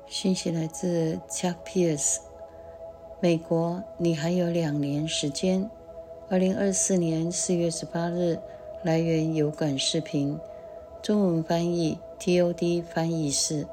讯息来自 Chuck Pierce。 美国，你还有2年时间。2024年4月18日，来源油管视频，中文翻译 TOD 翻译室。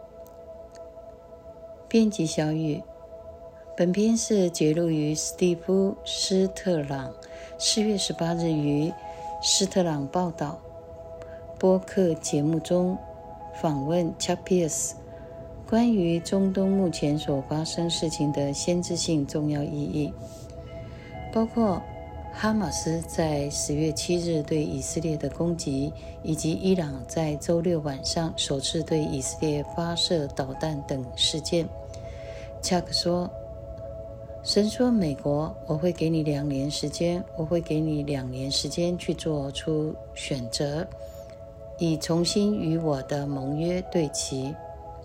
编辑小雨。本篇是节录于史蒂夫·施特朗4月18日于施特朗报道播客节目中访问 Chuck Pierce 关于中东目前所发生事情的先知性重要意义，包括哈马斯在10月7日对以色列的攻击，以及伊朗在周六晚上首次对以色列发射导弹等事件。Chuck 说，神说，美国，我会给你2年时间，我会给你2年时间去做出选择，以重新与我的盟约对齐。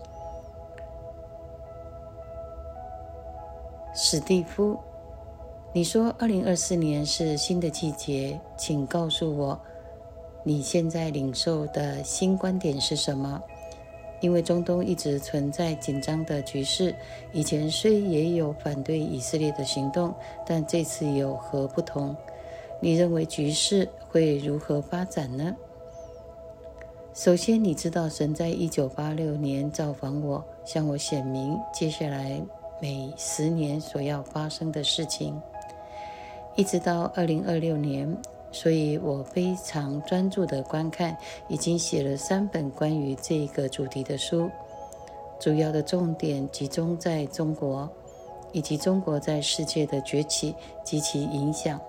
史蒂夫，你说2024年是新的季节，请告诉我你现在领受的新观点是什么？因为中东一直存在紧张的局势，以前虽也有反对以色列的行动，但这次有何不同？你认为局势会如何发展呢？首先，你知道神在1986年造访我，向我显明接下来每10年所要发生的事情，一直到2026年，所以我非常专注地观看，已经写了3本关于这个主题的书，主要的重点集中在中国，以及中国在世界的崛起及其影响。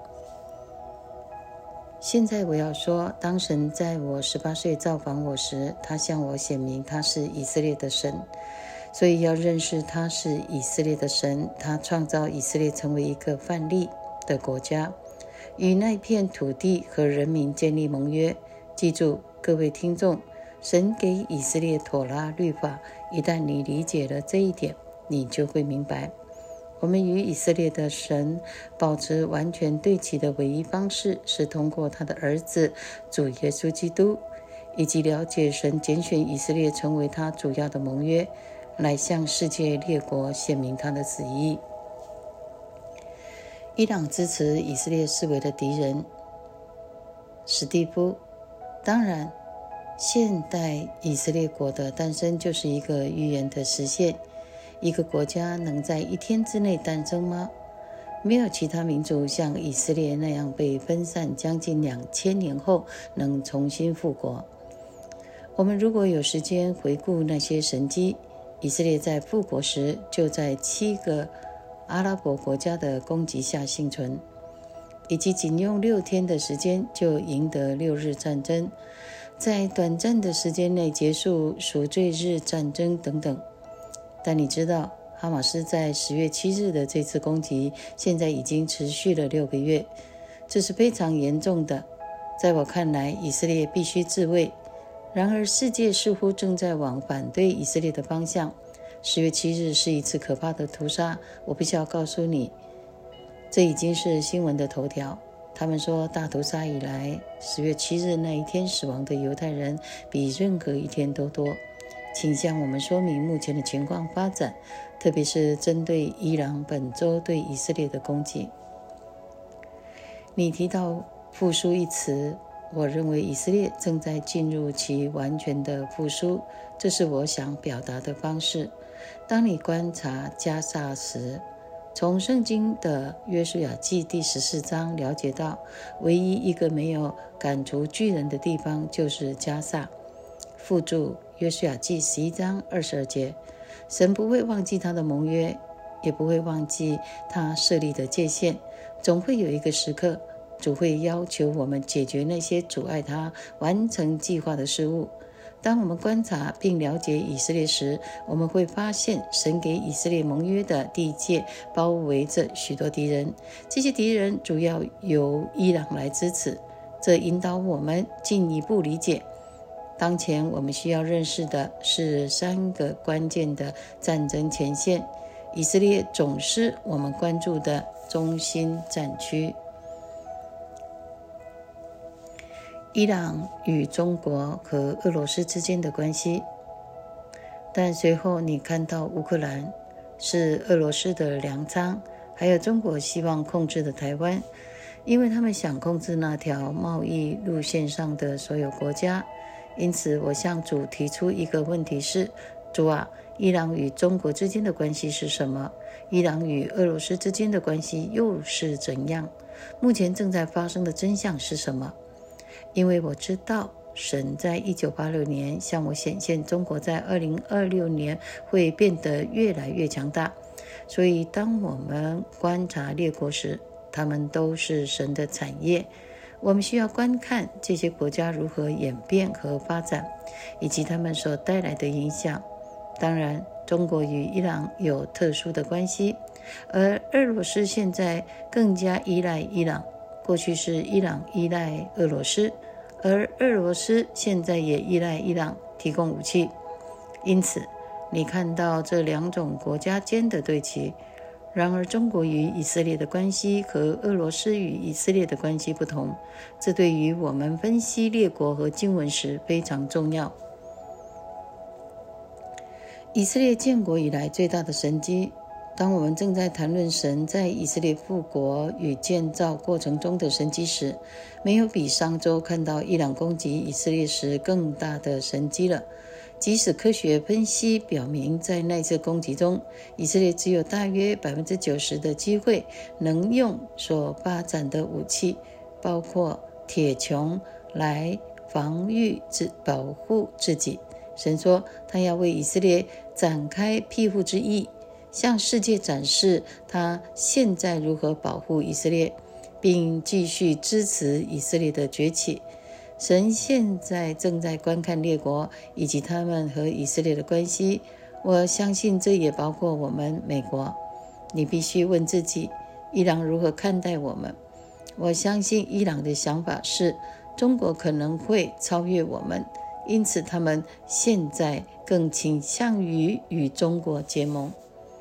现在我要说，当神在我18岁造访我时，他向我显明他是以色列的神，所以要认识他是以色列的神，他创造以色列成为一个范例的国家，与那片土地和人民建立盟约。记住，各位听众，神给以色列妥拉律法，一旦你理解了这一点，你就会明白，我们与以色列的神保持完全对齐的唯一方式，是通过他的儿子主耶稣基督，以及了解神拣选以色列成为他主要的盟约，来向世界列国显明他的旨意。伊朗支持以色列视为的敌人。史蒂夫，当然，现代以色列国的诞生就是一个预言的实现。一个国家能在1天之内诞生吗？没有其他民族像以色列那样被分散将近2000年后能重新复国。我们如果有时间回顾那些神迹，以色列在复国时就在7个阿拉伯国家的攻击下幸存，以及仅用6天的时间就赢得6日战争，在短暂的时间内结束赎罪日战争等等。但你知道，哈马斯在10月7日的这次攻击现在已经持续了6个月，这是非常严重的。在我看来，以色列必须自卫。然而世界似乎正在往反对以色列的方向。10月7日是一次可怕的屠杀，我必须要告诉你，这已经是新闻的头条。他们说，大屠杀以来10月7日那一天死亡的犹太人比任何一天都多。请向我们说明目前的情况发展，特别是针对伊朗本周对以色列的攻击。你提到复苏一词，我认为以色列正在进入其完全的复苏，这是我想表达的方式。当你观察加萨时，从圣经的约书亚记第14章了解到，唯一一个没有赶逐巨人的地方就是加萨。附注约书亚记11章22节，神不会忘记他的盟约，也不会忘记他设立的界限。总会有一个时刻，主会要求我们解决那些阻碍他完成计划的事物。当我们观察并了解以色列时，我们会发现神给以色列盟约的地界包围着许多敌人，这些敌人主要由伊朗来支持。这引导我们进一步理解，当前我们需要认识的是3个关键的战争前线，以色列总是我们关注的中心战区。伊朗与中国和俄罗斯之间的关系。 但随后你看到乌克兰是俄罗斯的粮仓，还有中国希望控制的台湾，因为他们想控制那条贸易路线上的所有国家。因此我向主提出一个问题是，主啊，伊朗与中国之间的关系是什么？伊朗与俄罗斯之间的关系又是怎样？目前正在发生的真相是什么？因为我知道神在1986年向我显现中国在2026年会变得越来越强大，所以当我们观察列国时，他们都是神的产业。我们需要观看这些国家如何演变和发展，以及他们所带来的影响。当然，中国与伊朗有特殊的关系，而俄罗斯现在更加依赖伊朗。过去是伊朗依赖俄罗斯，而俄罗斯现在也依赖伊朗提供武器。因此，你看到这两种国家间的对齐。然而，中国与以色列的关系和俄罗斯与以色列的关系不同，这对于我们分析列国和经文时非常重要。以色列建国以来最大的神迹，当我们正在谈论神在以色列复国与建造过程中的神迹时，没有比上周看到伊朗攻击以色列时更大的神迹了。即使科学分析表明，在那次攻击中，以色列只有大约 90% 的机会能用所发展的武器，包括铁穹，来防御保护自己。神说，他要为以色列展开庇护之翼，向世界展示他现在如何保护以色列，并继续支持以色列的崛起。神现在正在观看列国以及他们和以色列的关系，我相信这也包括我们美国。你必须问自己，伊朗如何看待我们？我相信伊朗的想法是，中国可能会超越我们，因此他们现在更倾向于与中国结盟。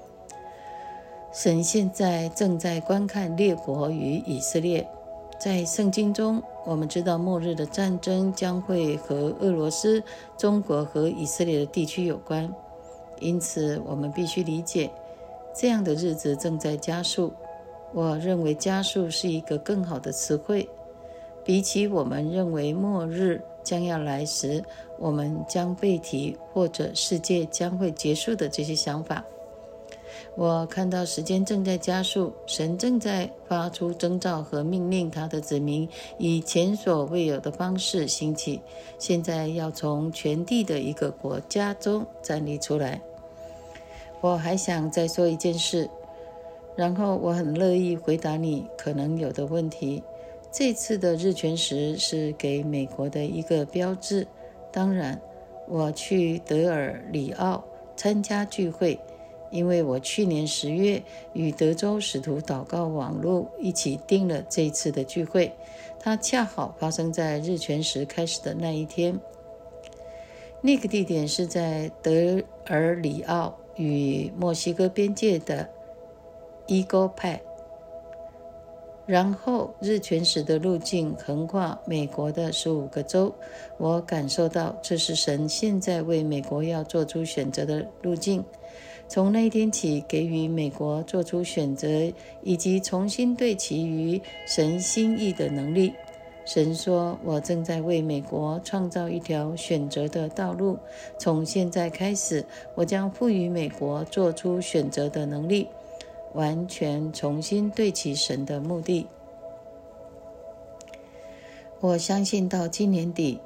神现在正在观看列国与以色列。在圣经中，我们知道末日的战争将会和俄罗斯、中国和以色列的地区有关，因此我们必须理解，这样的日子正在加速。我认为加速是一个更好的词汇，比起我们认为末日将要来时，我们将被提或者世界将会结束的这些想法。我看到时间正在加速，神正在发出征兆和命令他的子民以前所未有的方式兴起，现在要从全地的一个国家中站立出来。我还想再说一件事，然后我很乐意回答你可能有的问题。这次的日全食是给美国的一个标志。当然，我去德尔里奥参加聚会，因为我去年10月与德州使徒祷告网络一起订了这一次的聚会，它恰好发生在日全食开始的那一天。那个地点是在德尔里奥与墨西哥边界的伊沟派，然后日全食的路径横跨美国的15个州。我感受到这是神现在为美国要做出选择的路径，从那一天起给予美国做出选择以及重新对其余神心意的能力。神说，我正在为美国创造一条选择的道路，从现在开始，我将赋予美国做出选择的能力，完全重新对齐神的目的。我相信到今年底，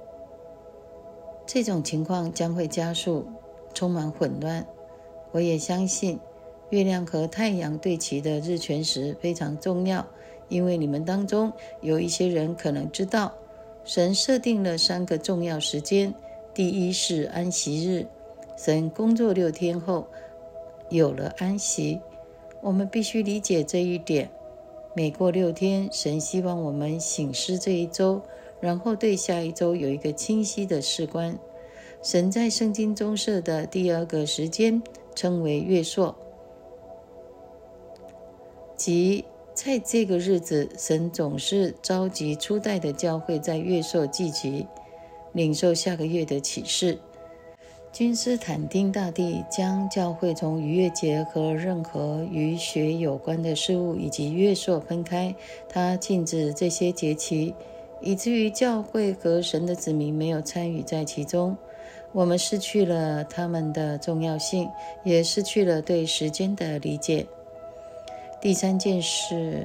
这种情况将会加速，充满混乱。我也相信月亮和太阳对齐的日全食非常重要，因为你们当中有一些人可能知道，神设定了3个重要时间。第一是安息日，神工作6天后有了安息。我们必须理解这一点。每过6天，神希望我们省思这一周，然后对下一周有一个清晰的视观。神在圣经中设的第2个时间称为月朔，即在这个日子，神总是召集初代的教会在月朔聚集，领受下个月的启示。 君士坦丁大帝将教会从逾越节和任何与血有关的事物以及月朔分开，他禁止这些节期，以至于教会和神的子民没有参与在其中。我们失去了他们的重要性，也失去了对时间的理解。第三件事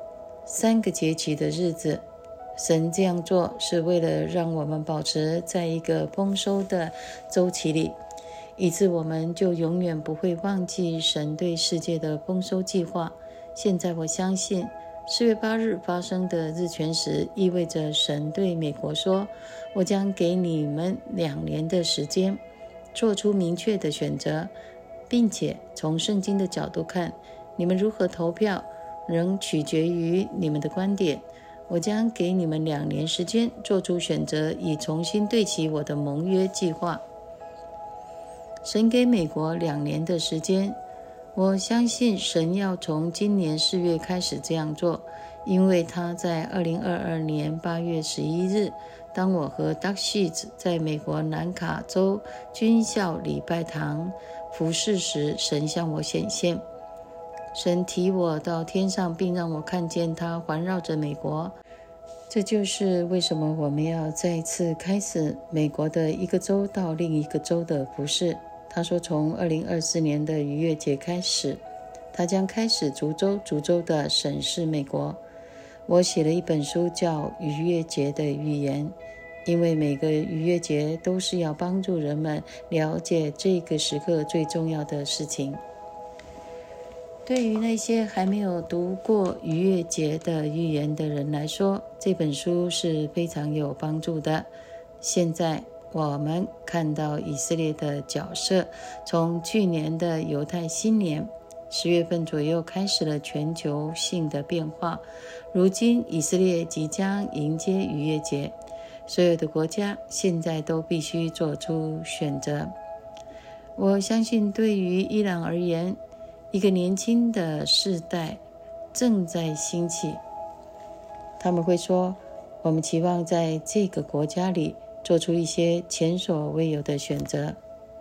，3个节期的日子。神这样做是为了让我们保持在一个丰收的周期里，以致我们就永远不会忘记神对世界的丰收计划。现在我相信4月8日发生的日全食意味着神对美国说，我将给你们2年的时间做出明确的选择，并且从圣经的角度看，你们如何投票仍取决于你们的观点。我将给你们2年时间做出选择，以重新对齐我的盟约计划。神给美国2年的时间，我相信神要从今年4月开始这样做，因为他在2022年8月11日，当我和 Doug Sheets 在美国南卡州军校礼拜堂服侍时，神向我显现。神提我到天上，并让我看见他环绕着美国。这就是为什么我们要再一次开始美国的一个州到另一个州的服事。他说，从2024年的逾越节开始，他将开始逐州的审视美国。我写了一本书叫《逾越节的预言》，因为每个逾越节都是要帮助人们了解这个时刻最重要的事情。对于那些还没有读过逾越节的预言的人来说，这本书是非常有帮助的。现在我们看到以色列的角色，从去年的犹太新年10月份左右开始了全球性的变化。如今以色列即将迎接逾越节，所有的国家现在都必须做出选择。我相信对于伊朗而言，一个年轻的世代正在兴起。他们会说，我们期望在这个国家里做出一些前所未有的选择。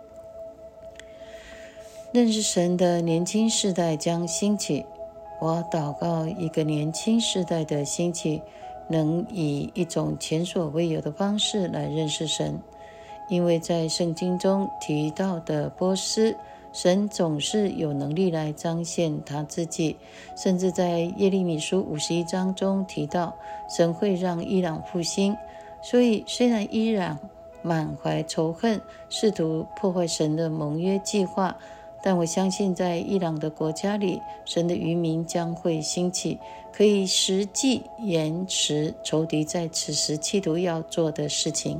认识神的年轻世代将兴起。我祷告一个年轻世代的兴起，能以一种前所未有的方式来认识神。因为在圣经中提到的波斯，神总是有能力来彰显他自己，甚至在耶利米书51章中提到，神会让伊朗复兴。所以虽然伊朗满怀仇恨，试图破坏神的盟约计划，但我相信在伊朗的国家里，神的渔民将会兴起，可以实际延迟仇敌在此时企图要做的事情。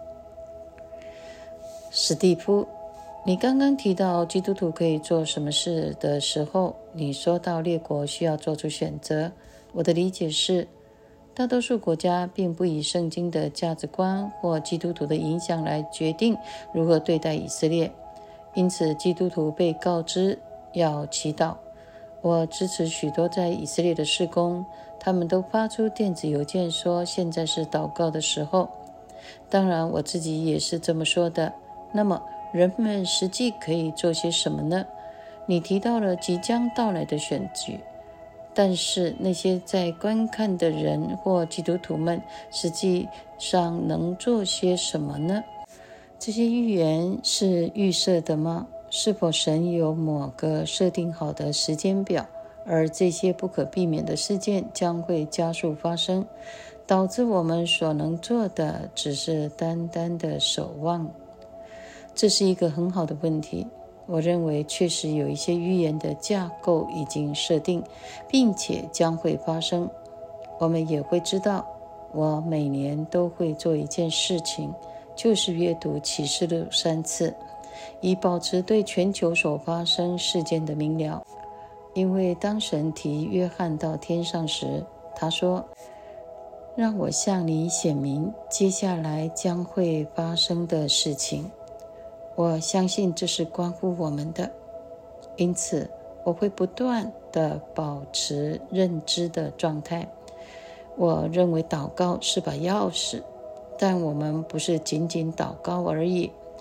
史蒂夫，你刚刚提到基督徒可以做什么事的时候，你说到列国需要做出选择。我的理解是，大多数国家并不以圣经的价值观或基督徒的影响来决定如何对待以色列，因此基督徒被告知要祈祷。我支持许多在以色列的事工，他们都发出电子邮件说现在是祷告的时候。当然我自己也是这么说的。那么人们实际可以做些什么呢？你提到了即将到来的选举，但是那些在观看的人或基督徒们实际上能做些什么呢？这些预言是预设的吗？是否神有某个设定好的时间表，而这些不可避免的事件将会加速发生，导致我们所能做的只是单单的守望？这是一个很好的问题。我认为确实有一些预言的架构已经设定，并且将会发生。我们也会知道，我每年都会做一件事情，就是阅读启示录3次，以保持对全球所发生事件的明了。因为当神提约翰到天上时，他说，让我向你显明接下来将会发生的事情。我相信这是关乎我们的，因此我会不断地保持认知的状态。我认为祷告是把钥匙，但我们不是仅仅祷告而已。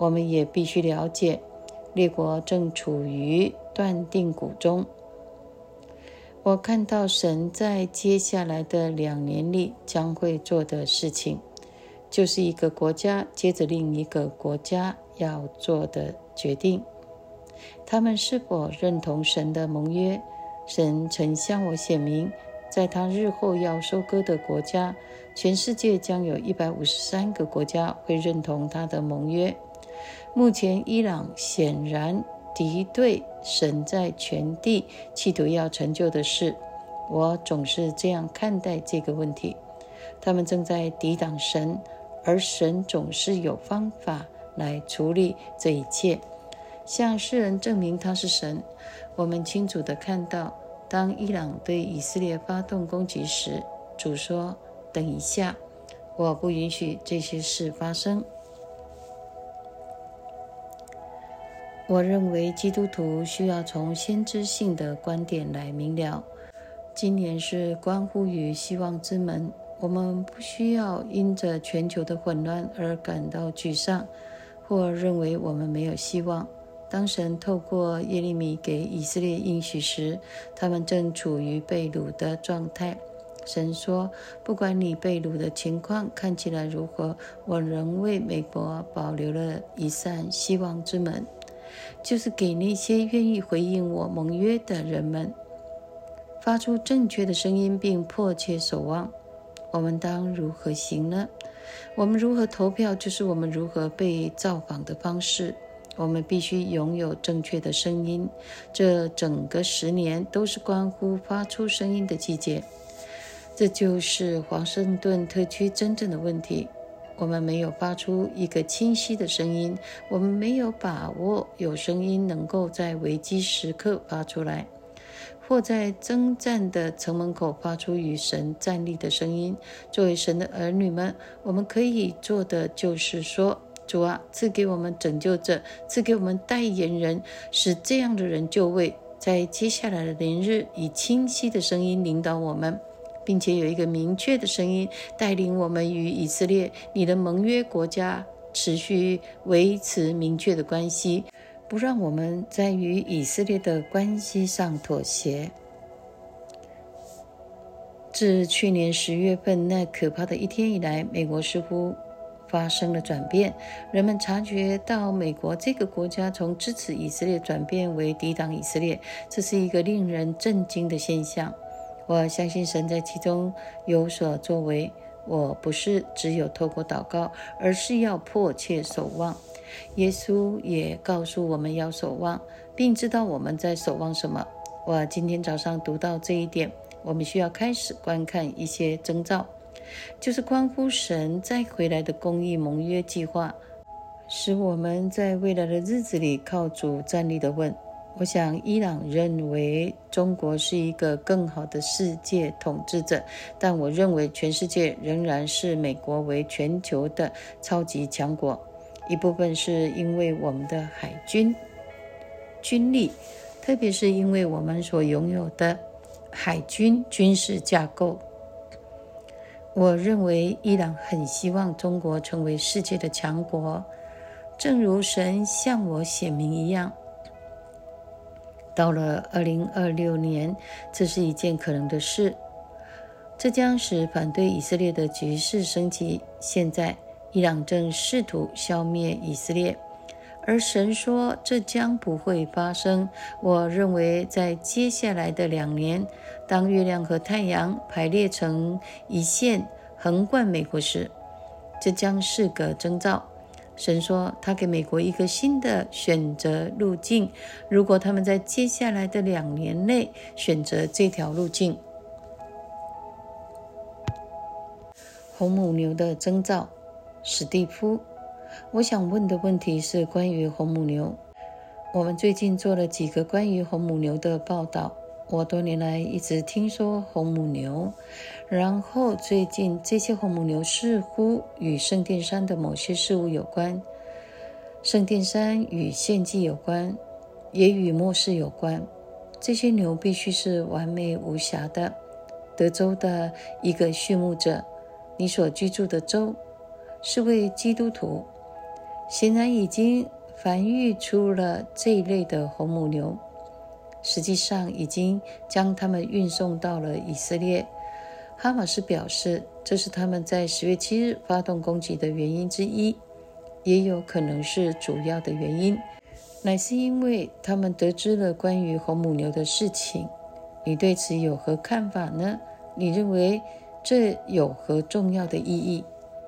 我们也必须了解，列国正处于断定谷中。我看到神在接下来的2年里将会做的事情，就是一个国家接着另一个国家要做的决定，他们是否认同神的盟约。神曾向我显明，在他日后要收割的国家，全世界将有153个国家会认同他的盟约。目前伊朗显然敌对神在全地企图要成就的事，我总是这样看待这个问题。他们正在抵挡神，而神总是有方法来处理这一切，向世人证明他是神。我们清楚地看到，当伊朗对以色列发动攻击时，主说：等一下，我不允许这些事发生。我认为基督徒需要从先知性的观点来明了，今年是关乎于希望之门。我们不需要因着全球的混乱而感到沮丧，或认为我们没有希望。当神透过耶利米给以色列应许时，他们正处于被掳的状态。神说，不管你被掳的情况看起来如何，我仍为美国保留了一扇希望之门，就是给那些愿意回应我盟约的人们，发出正确的声音并迫切守望。我们当如何行呢？我们如何投票，就是我们如何被造访的方式。我们必须拥有正确的声音，这整个10年都是关乎发出声音的季节。这就是华盛顿特区真正的问题。我们没有发出一个清晰的声音，我们没有把握有声音能够在危机时刻发出来，或在征战的城门口发出与神站立的声音。作为神的儿女们，我们可以做的就是说，主啊，赐给我们拯救者，赐给我们代言人，使这样的人就位，在接下来的年日以清晰的声音领导我们，并且有一个明确的声音带领我们与以色列，你的盟约国家持续维持明确的关系，不让我们在与以色列的关系上妥协。自去年10月份那可怕的一天以来，美国似乎发生了转变，人们察觉到美国这个国家从支持以色列转变为抵挡以色列，这是一个令人震惊的现象。我相信神在其中有所作为，我不是只有透过祷告，而是要迫切守望。耶稣也告诉我们要守望，并知道我们在守望什么。我今天早上读到这一点，我们需要开始观看一些征兆，就是关乎神再回来的公义盟约计划，使我们在未来的日子里靠主站立的稳。我想伊朗认为中国是一个更好的世界统治者，但我认为全世界仍然是美国为全球的超级强国。一部分是因为我们的海军军力，特别是因为我们所拥有的海军军事架构。我认为伊朗很希望中国成为世界的强国，正如神向我显明一样。到了2026年，这是一件可能的事，这将使反对以色列的局势升级。现在伊朗正试图消灭以色列，而神说这将不会发生。我认为在接下来的2年，当月亮和太阳排列成一线横贯美国时，这将是个征兆。神说他给美国一个新的选择路径，如果他们在接下来的2年内选择这条路径。红母牛的征兆，史蒂夫，我想问的问题是关于红母牛。我们最近做了几个关于红母牛的报道，我多年来一直听说红母牛，然后最近这些红母牛似乎与圣殿山的某些事物有关。圣殿山与献祭有关，也与末世有关。这些牛必须是完美无瑕的。德州的一个畜牧者，你所居住的州是位基督徒， 显然已经繁育出了这一类的红母牛，实际上已经将它们运送到了以色列。哈马斯表示，这是他们在10月7日发动攻击的原因之一，也有可能是主要的原因，乃是因为他们得知了关于红母牛的事情。你对此有何看法呢？你认为这有何重要的意义？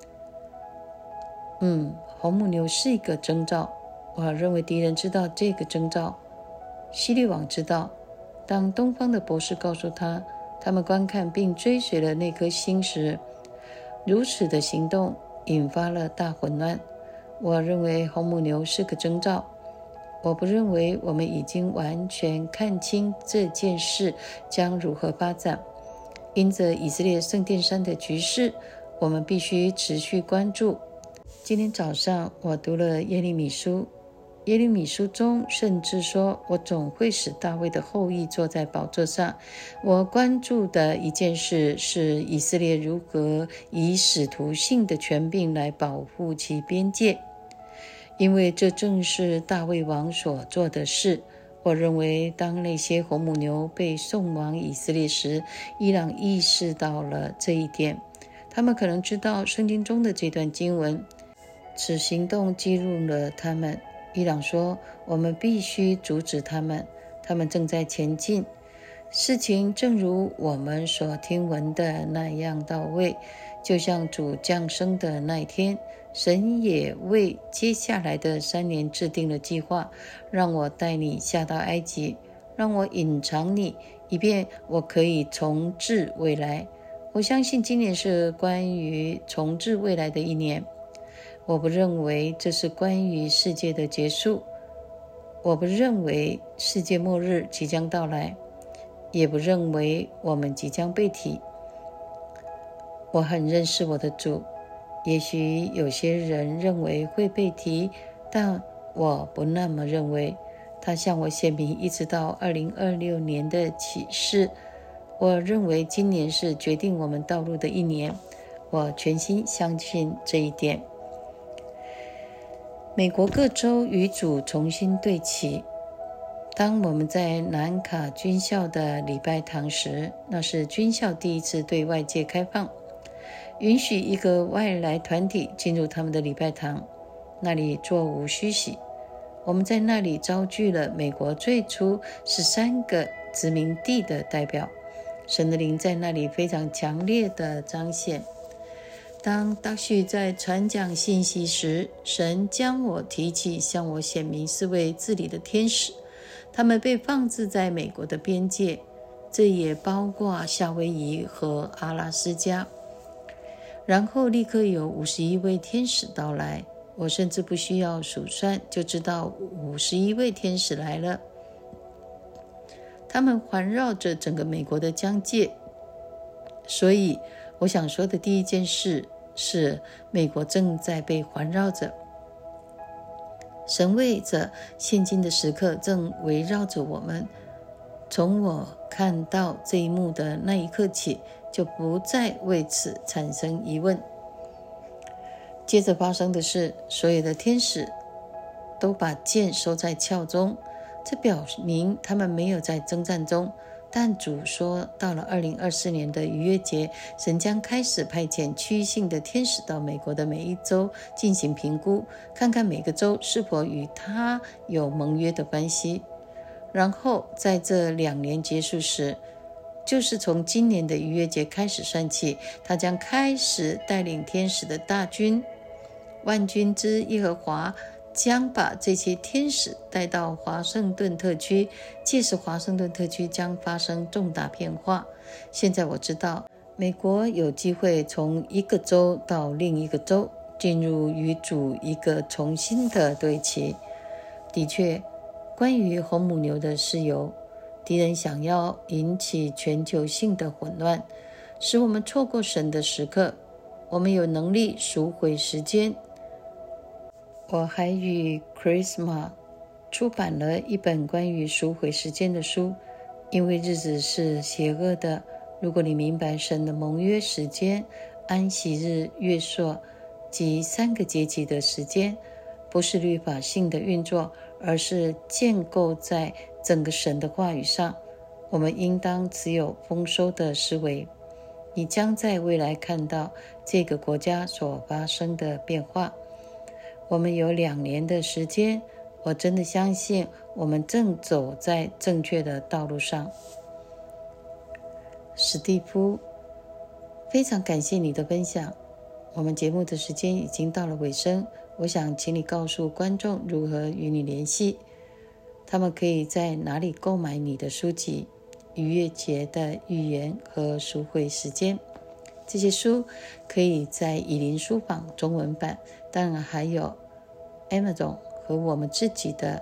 红母牛是一个征兆，我认为敌人知道这个征兆，希律王知道。当东方的博士告诉他们观看并追随了那颗星时，如此的行动引发了大混乱。我认为红母牛是个征兆。我不认为我们已经完全看清这件事将如何发展。因着以色列圣殿山的局势，我们必须持续关注。今天早上我读了耶利米书，耶利米书中甚至说，我总会使大卫的后裔坐在宝座上。我关注的一件事是以色列如何以使徒性的权柄来保护其边界，因为这正是大卫王所做的事。我认为当那些红母牛被送往以色列时，伊朗意识到了这一点。他们可能知道圣经中的这段经文，此行动激怒了他们。伊朗说，我们必须阻止他们，他们正在前进。事情正如我们所听闻的那样到位，就像主降生的那一天，神也为接下来的3年制定了计划，让我带你下到埃及，让我隐藏你，以便我可以重置未来。我相信今年是关于重置未来的一年。我不认为这是关于世界的结束，我不认为世界末日即将到来，也不认为我们即将被提。我很认识我的主，也许有些人认为会被提，但我不那么认为。他向我显明一直到2026年的启示。我认为今年是决定我们道路的一年，我全心相信这一点。美国各州与主重新对齐。当我们在南卡军校的礼拜堂时，那是军校第一次对外界开放，允许一个外来团体进入他们的礼拜堂，那里座无虚席。我们在那里招聚了美国最初13个殖民地的代表，神的灵在那里非常强烈的彰显。当达旭在传讲信息时，神将我提起，向我显明4位治理的天使，他们被放置在美国的边界，这也包括夏威夷和阿拉斯加。然后立刻有51位天使到来，我甚至不需要数算就知道51位天使来了。他们环绕着整个美国的疆界，所以我想说的第一件事是，美国正在被环绕着。神为着现今的时刻正围绕着我们。从我看到这一幕的那一刻起，就不再为此产生疑问。接着发生的是，所有的天使都把剑收在鞘中，这表明他们没有在征战中。但主说，到了2024年的逾越节，神将开始派遣区域性的天使到美国的每一州进行评估，看看每个州是否与他有盟约的关系。然后在这2年结束时，就是从今年的逾越节开始算起，他将开始带领天使的大军。万军之耶和华将把这些天使带到华盛顿特区，届时华盛顿特区将发生重大变化。现在我知道，美国有机会从一个州到另一个州，进入与主一个重新的对齐。的确，关于红母牛的事由，敌人想要引起全球性的混乱，使我们错过神的时刻。我们有能力赎回时间。我还与 Charisma 出版了一本关于赎回时间的书，因为日子是邪恶的。如果你明白神的盟约时间、安息日、月朔及3个节期的时间， 不是律法性的运作，而是建构在整个神的话语上。我们应当持有丰收的思维。你将在未来看到这个国家所发生的变化。我们有2年的时间，我真的相信我们正走在正确的道路上。史蒂夫，非常感谢你的分享。我们节目的时间已经到了尾声，我想请你告诉观众如何与你联系，他们可以在哪里购买你的书籍《逾越节的预言》和《赎回时间》。这些书可以在以琳书坊中文版，当然还有 Amazon 和我们自己的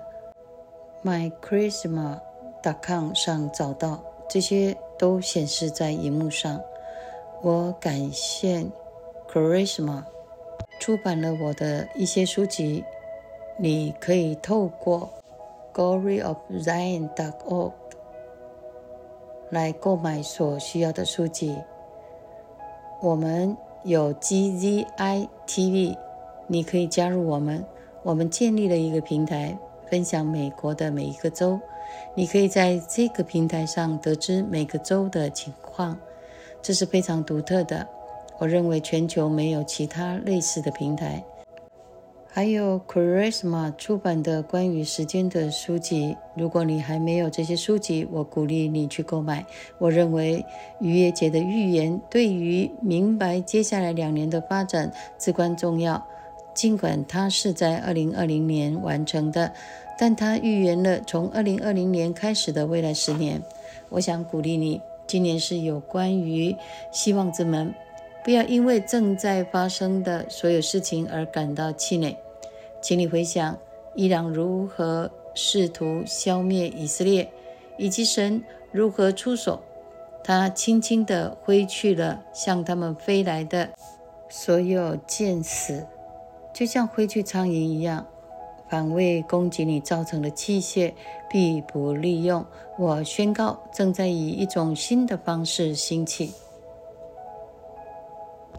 mycharisma.com 上找到，这些都显示在荧幕上。我感谢 Charisma 出版了我的一些书籍，你可以透过 gloryofzion.org 来购买所需要的书籍。我们有 GZI TV， 你可以加入我们。我们建立了一个平台，分享美国的每一个州。你可以在这个平台上得知每个州的情况，这是非常独特的。我认为全球没有其他类似的平台。还有 Charisma 出版的关于时间的书籍，如果你还没有这些书籍，我鼓励你去购买。我认为逾越节的预言对于明白接下来2年的发展至关重要。尽管它是在2020年完成的，但它预言了从2020年开始的未来10年。我想鼓励你，今年是有关于希望之门，不要因为正在发生的所有事情而感到气馁。请你回想伊朗如何试图消灭以色列，以及神如何出手。他轻轻地挥去了向他们飞来的所有箭矢，就像挥去苍蝇一样。反为攻击你造成的器械必不利用。我宣告正在以一种新的方式兴起。